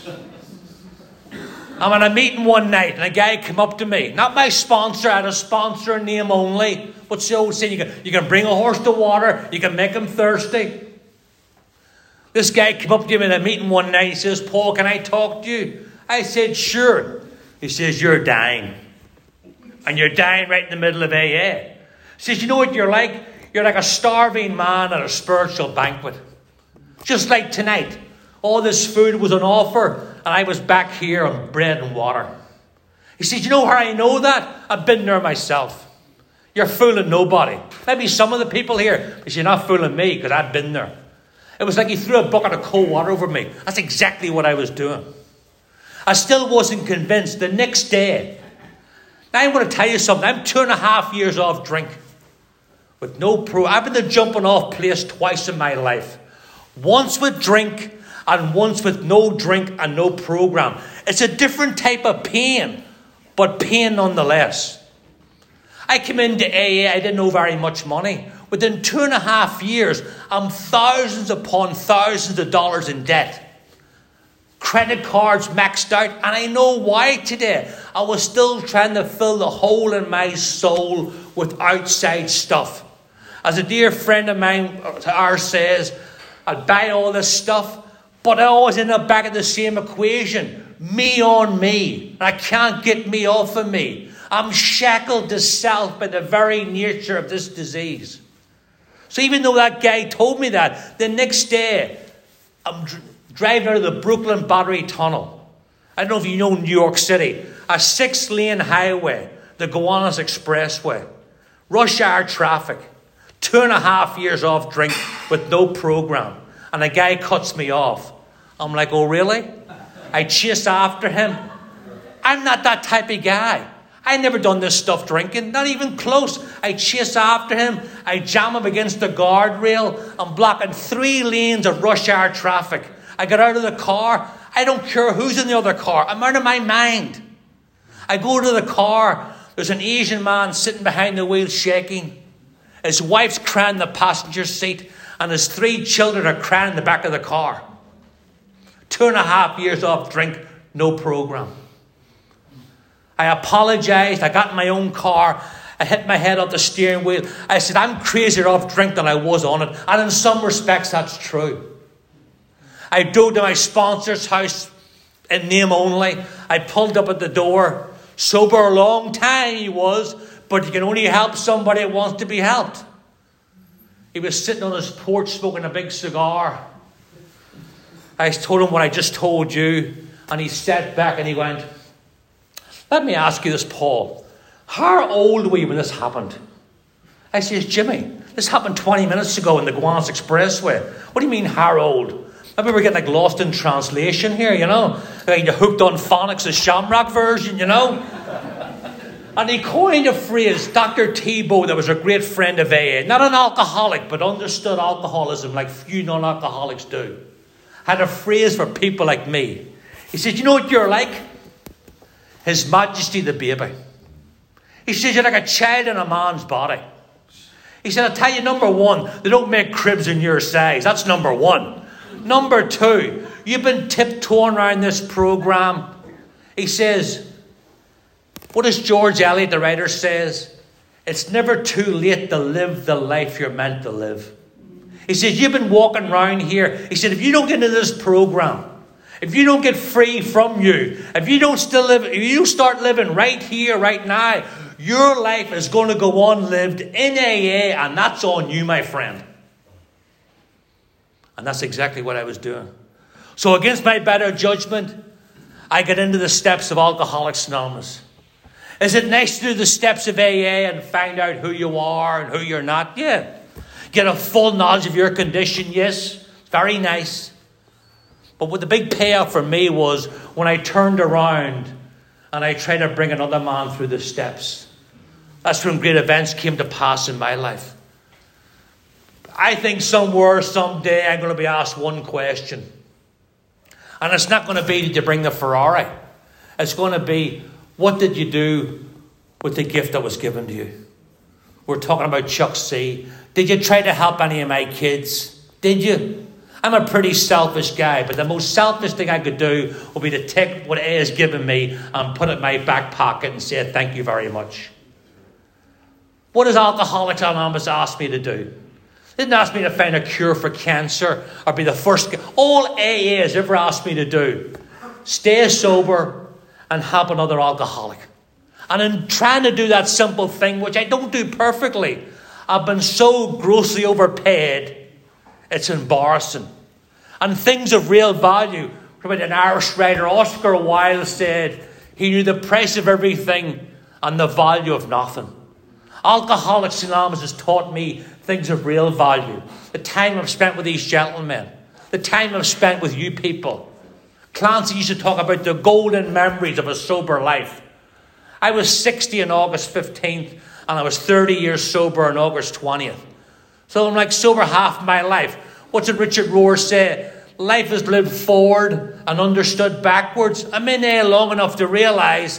I'm at a meeting one night and a guy came up to me. Not my sponsor, I had a sponsor in name only. What's the old saying? You can bring a horse to water, you can make him thirsty. This guy came up to me in a meeting one night. He says, Paul, can I talk to you? I said, sure. He says, you're dying. And you're dying right in the middle of AA. He says, you know what you're like? You're like a starving man at a spiritual banquet. Just like tonight. All this food was on offer, and I was back here on bread and water. He says, you know how I know that? I've been there myself. You're fooling nobody. Maybe some of the people here, but you're not fooling me, because I've been there. It was like he threw a bucket of cold water over me. That's exactly what I was doing. I still wasn't convinced. The next day, now I'm going to tell you something. I'm 2.5 years off drink. With no I've been the jumping off place twice in my life. Once with drink and once with no drink and no program. It's a different type of pain, but pain nonetheless. I came into AA, I didn't know very much money. Within 2.5 years, I'm thousands upon thousands of dollars in debt. Credit cards maxed out, and I know why today. I was still trying to fill the hole in my soul with outside stuff. As a dear friend of mine, ours says, I'd buy all this stuff, but I always end up back at the same equation. Me on me. And I can't get me off of me. I'm shackled to self by the very nature of this disease. So even though that guy told me that, the next day, I'm driving out of the Brooklyn Battery Tunnel. I don't know if you know New York City. A 6-lane highway, the Gowanus Expressway. Rush hour traffic. 2.5 years off drink with no program. And a guy cuts me off. I'm like, oh, really? I chase after him. I'm not that type of guy. I never done this stuff drinking, not even close. I chase after him. I jam him against the guardrail. I'm blocking 3 lanes of rush hour traffic. I get out of the car. I don't care who's in the other car. I'm out of my mind. I go to the car. There's an Asian man sitting behind the wheel shaking. His wife's crying in the passenger seat. And his 3 children are crying in the back of the car. 2.5 years off drink, no program. I apologized. I got in my own car. I hit my head off the steering wheel. I said, I'm crazier off drink than I was on it. And in some respects, that's true. I drove to my sponsor's house in name only. I pulled up at the door. Sober a long time he was, but you can only help somebody that wants to be helped. He was sitting on his porch smoking a big cigar. I told him what I just told you. And he sat back and he went, let me ask you this, Paul. How old were you when this happened? I says, Jimmy, this happened 20 minutes ago in the Guans Expressway. What do you mean, how old? Maybe we're getting lost in translation here, you know. Like you hooked on phonics, the Shamrock version, you know. And he coined a phrase, Dr. Tebow, that was a great friend of AA. Not an alcoholic, but understood alcoholism like few non-alcoholics do. Had a phrase for people like me. He said, you know what you're like? His Majesty the baby. He says, you're like a child in a man's body. He said, I'll tell you, number 1, they don't make cribs in your size. That's number 1. Number 2, you've been tiptoeing around this program. He says, what does George Eliot, the writer, says? It's never too late to live the life you're meant to live. He says, you've been walking around here. He said, if you don't get into this program, if you don't get free from you, if you don't start living right here, right now, your life is going to go on lived in AA, and that's on you, my friend. And that's exactly what I was doing. So against my better judgment, I get into the steps of Alcoholics Anonymous. Is it nice to do the steps of AA and find out who you are and who you're not? Yeah. Get a full knowledge of your condition? Yes. Very nice. But what the big payoff for me was when I turned around and I tried to bring another man through the steps. That's when great events came to pass in my life. I think somewhere, someday, I'm going to be asked one question. And it's not going to be, did you bring the Ferrari? It's going to be, what did you do with the gift that was given to you? We're talking about Chuck C. Did you try to help any of my kids? Did you? I'm a pretty selfish guy, but the most selfish thing I could do would be to take what A has given me and put it in my back pocket and say, thank you very much. What does Alcoholics Anonymous ask me to do? They didn't ask me to find a cure for cancer or be the first. All AA has ever asked me to do, stay sober and help another alcoholic. And in trying to do that simple thing, which I don't do perfectly, I've been so grossly overpaid, it's embarrassing. And things of real value. An Irish writer, Oscar Wilde, said he knew the price of everything and the value of nothing. Alcoholics Anonymous has taught me things of real value. The time I've spent with these gentlemen. The time I've spent with you people. Clancy used to talk about the golden memories of a sober life. I was 60 on August 15th and I was 30 years sober on August 20th. So I'm like sober half my life. What did Richard Rohr say? Life is lived forward and understood backwards. I'm in there long enough to realise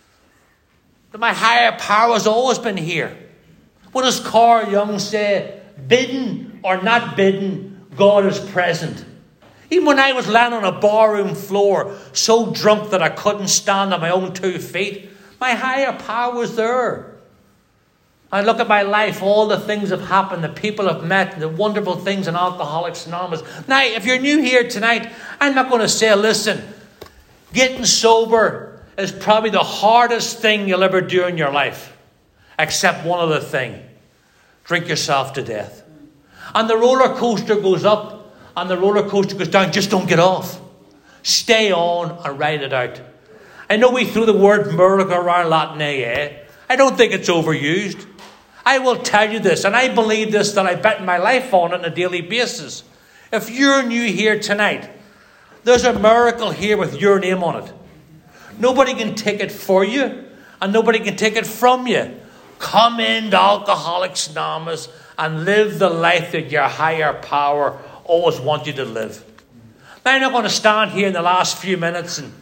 that my higher power has always been here. What does Carl Jung say? Bidden or not bidden, God is present. Even when I was lying on a barroom floor, so drunk that I couldn't stand on my own 2 feet, my higher power was there. I look at my life, all the things have happened, the people I've met, the wonderful things in Alcoholics Anonymous. Now, if you're new here tonight, I'm not going to say, listen, getting sober is probably the hardest thing you'll ever do in your life. Except one other thing. Drink yourself to death. And the roller coaster goes up and the roller coaster goes down. Just don't get off. Stay on and ride it out. I know we threw the word miracle around a lot in AA. I don't think it's overused. I will tell you this, and I believe this, that I bet my life on it on a daily basis. If you're new here tonight, there's a miracle here with your name on it. Nobody can take it for you, and nobody can take it from you. Come into Alcoholics Anonymous and live the life that your higher power always wants you to live. Now, I'm not going to stand here in the last few minutes and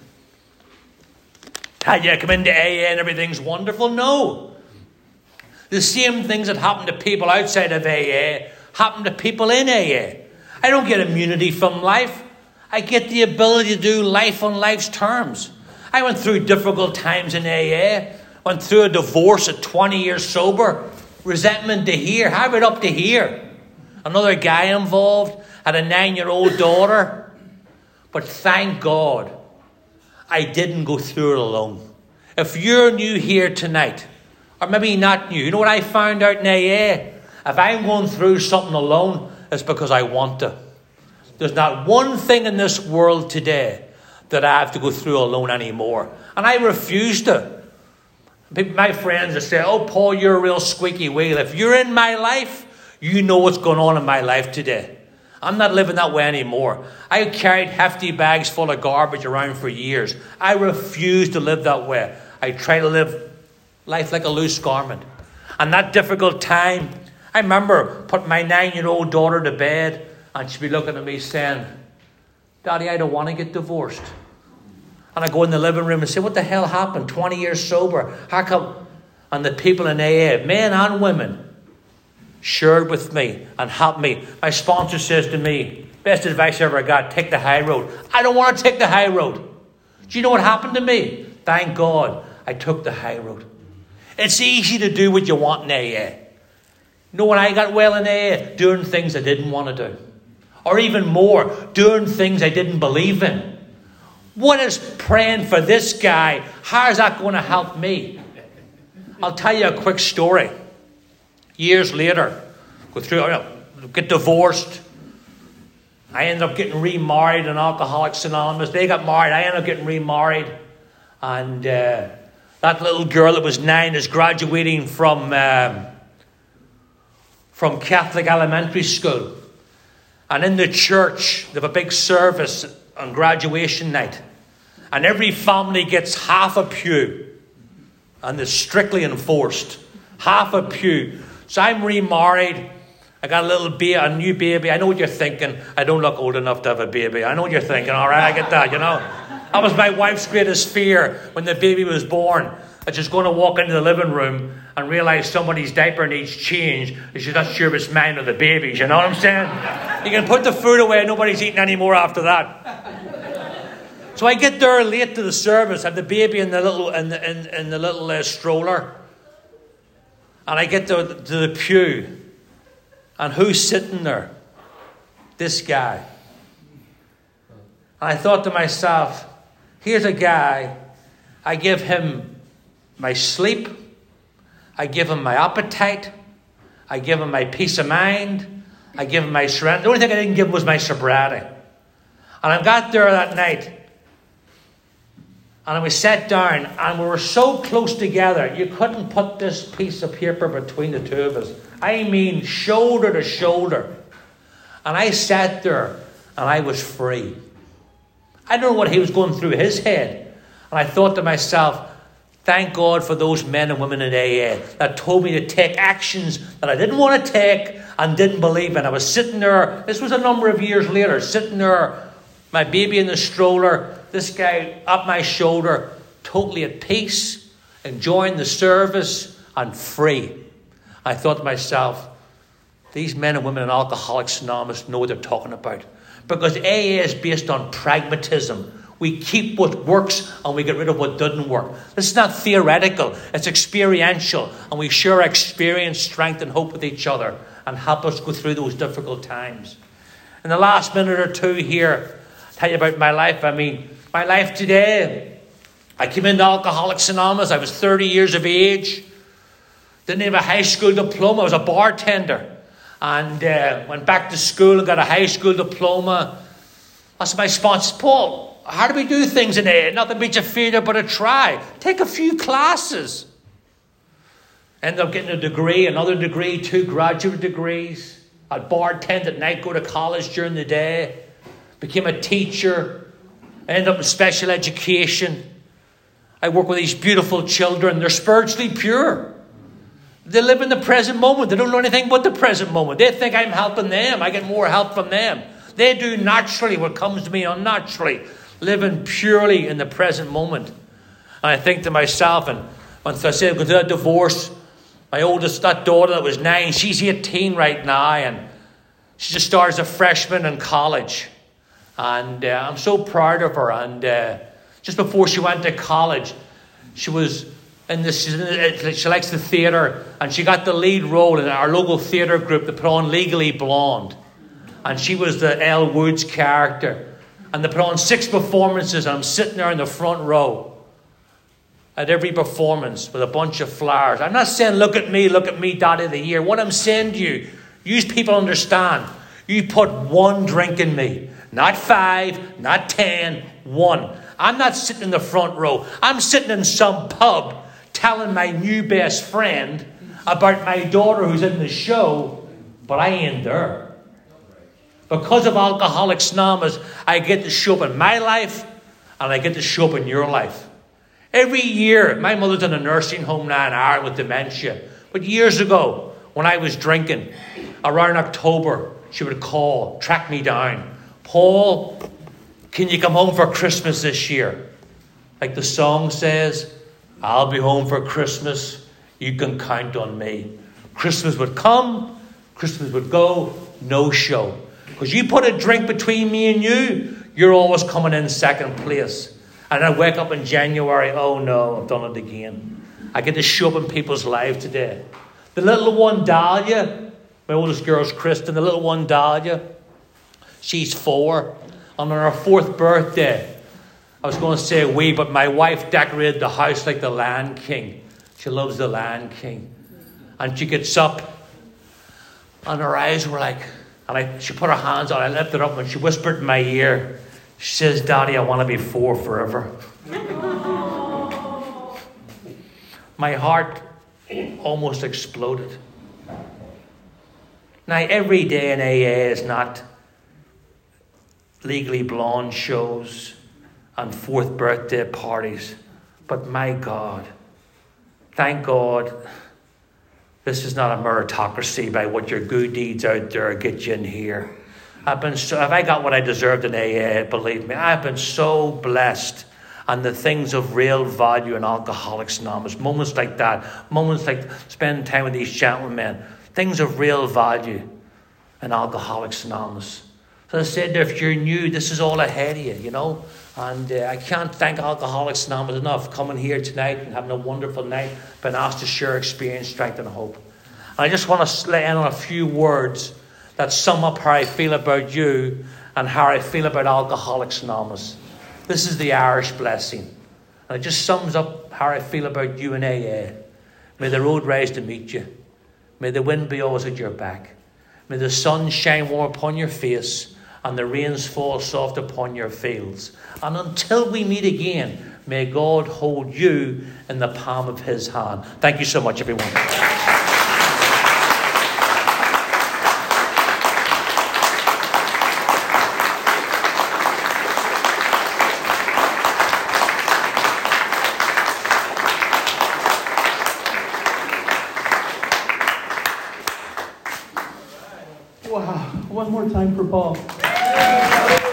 tell you come into AA and everything's wonderful. No. The same things that happen to people outside of AA happen to people in AA. I don't get immunity from life. I get the ability to do life on life's terms. I went through difficult times in AA. Went through a divorce at 20 years sober. Resentment to here. How about up to here? Another guy involved. Had a 9-year-old daughter. But thank God I didn't go through it alone. If you're new here tonight, or maybe not new, you know what I found out in AA? If I'm going through something alone, it's because I want to. There's not one thing in this world today that I have to go through alone anymore. And I refuse to. My friends will say, oh, Paul, you're a real squeaky wheel. If you're in my life, you know what's going on in my life today. I'm not living that way anymore. I carried hefty bags full of garbage around for years. I refuse to live that way. I try to live life like a loose garment. And that difficult time, I remember putting my 9-year-old daughter to bed, and she'd be looking at me saying, Daddy, I don't want to get divorced. And I go in the living room and say, what the hell happened? 20 years sober. How come? And the people in AA, men and women, shared with me and helped me. My sponsor says to me, best advice I ever got, take the high road. I don't want to take the high road. Do you know what happened to me? Thank God I took the high road. It's easy to do what you want in AA. You know when I got well in AA? Doing things I didn't want to do. Or even more, doing things I didn't believe in. What is praying for this guy? How is that going to help me? I'll tell you a quick story. Years later, get divorced. I ended up getting remarried in Alcoholics Anonymous. They got married. I ended up getting remarried. And that little girl that was 9 is graduating from Catholic elementary school. And in the church, they have a big service on graduation night. And every family gets half a pew. And it's strictly enforced. Half a pew. So I'm remarried. I got a little baby, a new baby. I know what you're thinking. I don't look old enough to have a baby. I know what you're thinking. All right, I get that, you know. That was my wife's greatest fear when the baby was born. That she's going to walk into the living room and realize somebody's diaper needs change. And she's not sure if it's mine or the baby's. You know what I'm saying? You can put the food away. Nobody's eating anymore after that. So I get there late to the service. I have the baby in the little stroller. And I get to the pew. And who's sitting there? This guy. And I thought to myself, here's a guy. I give him my sleep. I give him my appetite. I give him my peace of mind. I give him my surrender. The only thing I didn't give him was my sobriety. And I got there that night. And we sat down, and we were so close together, you couldn't put this piece of paper between the two of us. I mean, shoulder to shoulder. And I sat there, and I was free. I don't know what he was going through his head. And I thought to myself, thank God for those men and women in AA that told me to take actions that I didn't want to take and didn't believe in. I was sitting there, this was a number of years later, sitting there, my baby in the stroller, this guy up my shoulder, totally at peace, enjoying the service and free. I thought to myself, these men and women in Alcoholics Anonymous know what they're talking about. Because AA is based on pragmatism. We keep what works and we get rid of what doesn't work. This is not theoretical. It's experiential. And we share experience, strength and hope with each other and help us go through those difficult times. In the last minute or two here, I'll tell you about my life. I mean, my life today, I came into Alcoholics Anonymous. I was 30 years of age. Didn't have a high school diploma. I was a bartender. And went back to school and got a high school diploma. That's my sponsor. Paul, how do we do things in AA? Nothing beats a failure but a try. Take a few classes. Ended up getting a degree, another degree, 2 graduate degrees. I'd bartend at night, go to college during the day. Became a teacher. Ended up in special education. I work with these beautiful children. They're spiritually pure. They live in the present moment. They don't know anything but the present moment. They think I'm helping them. I get more help from them. They do naturally what comes to me unnaturally. Living purely in the present moment. And I think to myself, and once I said, going through that divorce, my oldest, that daughter that was 9, she's 18 right now, and she just started as a freshman in college. And I'm so proud of her. And just before she went to college, she was in this. She likes the theatre, and she got the lead role in our local theatre group that put on Legally Blonde, and she was the Elle Woods character. And they put on 6 performances, and I'm sitting there in the front row at every performance with a bunch of flowers. I'm not saying, look at me, Daddy of the Year. What I'm saying to you, you people understand. You put 1 drink in me. Not 5, not 10, 1. I'm not sitting in the front row. I'm sitting in some pub telling my new best friend about my daughter who's in the show, but I ain't there. Because of Alcoholics Anonymous, I get to show up in my life, and I get to show up in your life. Every year, my mother's in a nursing home now in Ireland with dementia. But years ago, when I was drinking, around October, she would call, track me down. Paul, can you come home for Christmas this year? Like the song says, I'll be home for Christmas. You can count on me. Christmas would come, Christmas would go, no show. Because you put a drink between me and you, you're always coming in second place. And I wake up in January, oh no, I've done it again. I get to show up in people's lives today. The little one, Dahlia, my oldest girl's Kristen, the little one, Dahlia, she's 4. And on her 4th birthday, I was going to say we, but my wife decorated the house like the Lion King. She loves the Lion King. And she gets up, and her eyes were like, she put her hands on, I lifted up, and she whispered in my ear, she says, Daddy, I want to be 4 forever. My heart almost exploded. Now, every day in AA is not Legally Blonde shows and 4th birthday parties. But my God, thank God, this is not a meritocracy by what your good deeds out there get you in here. If I got what I deserved in AA, believe me, I've been so blessed. And the things of real value in Alcoholics Anonymous, moments like that, moments like spending time with these gentlemen, things of real value in Alcoholics Anonymous. So I said, if you're new, this is all ahead of you, you know. And I can't thank Alcoholics Anonymous enough coming here tonight and having a wonderful night, been asked to share experience, strength, and hope. And I just want to end on a few words that sum up how I feel about you and how I feel about Alcoholics Anonymous. This is the Irish blessing. And it just sums up how I feel about you and AA. May the road rise to meet you. May the wind be always at your back. May the sun shine warm upon your face and the rains fall soft upon your fields. And until we meet again, may God hold you in the palm of his hand. Thank you so much, everyone. Wow, one more time for Paul.